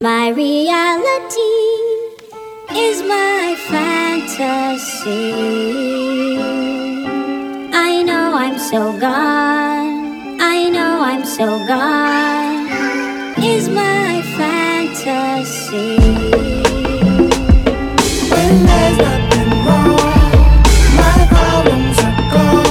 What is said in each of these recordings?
My reality is my fantasy. I know I'm so gone. I know I'm so gone. Is my fantasy. When there's nothing wrong, my problems are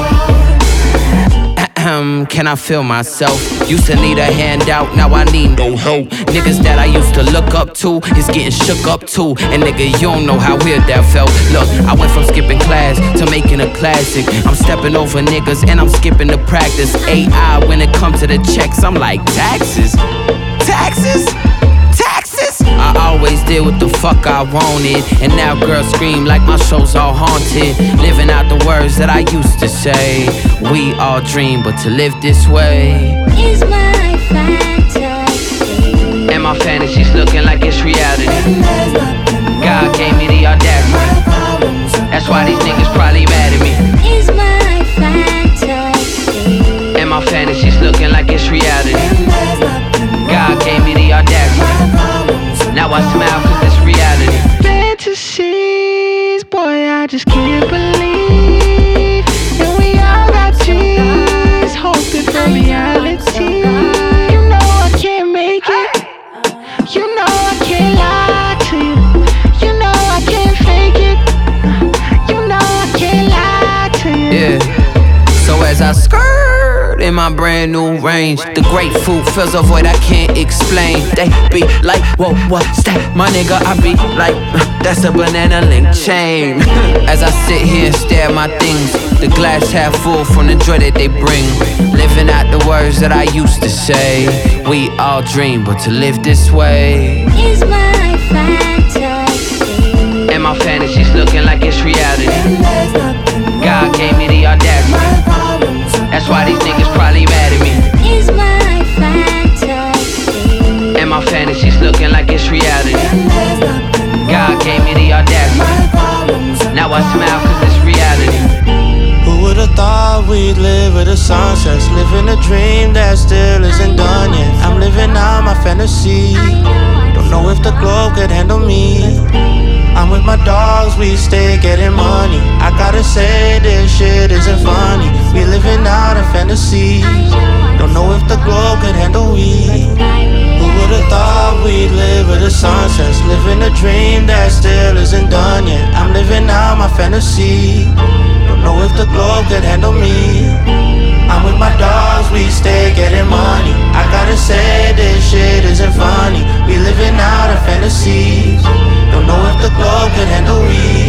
gone. Can I feel myself? Used to need a handout, now I need no help. Niggas that I used to look up to is getting shook up too. And nigga, you don't know how weird that felt. Look, I went from skipping class to making a classic. I'm stepping over niggas and I'm skipping the practice. AI, when it comes to the checks, I'm like, taxes? Taxes? Taxes? I always did what the fuck I wanted. And now girls scream like my show's all haunted. Living out the words that I used to say. We all dream, but to live this way is my fantasy. and my fantasies looking like it's reality. God gave me the audacity. That's why these niggas probably mad at me. Is my fantasy. And my fantasies looking like it's reality. God gave me the audacity. Now I smile cause it's reality. Fantasies, boy, I just can't believe. And we all got dreams, hoping for reality. You know I can't make it. You know I can't lie to you. You know I can't fake it. You know I can't lie to you. Yeah. So as I skirt in my brand new range, the grapefruit fills a void I can't explain. They be like, whoa, what's that? My nigga, I be like, that's a banana link chain. As I sit here and stare at my things, the glass half full from the joy that they bring. Living out the words that I used to say. We all dream, but to live this way is my fantasy. and my fantasies looking like it's reality. God gave me the audacity. That's why these niggas probably mad at me. Is my fantasy. And my fantasies looking like it's reality. God gave me the audacity. Now I smile cause it's reality. Who would've thought we'd live with the sunsets? Living a dream that still isn't done yet. I'm living out my fantasy. Don't know if the globe could handle me. I'm with my dogs, we stay getting money. I gotta say this shit isn't funny. We living out a fantasy. Don't know if the globe could handle we. Who would've thought we'd live with the sunsets? Living a dream that still isn't done yet. I'm living out my fantasy. Don't know if the globe could handle me. I'm with my dogs, we stay getting money. I gotta say this shit isn't funny. We living out our fantasies. Don't know if the globe could handle we.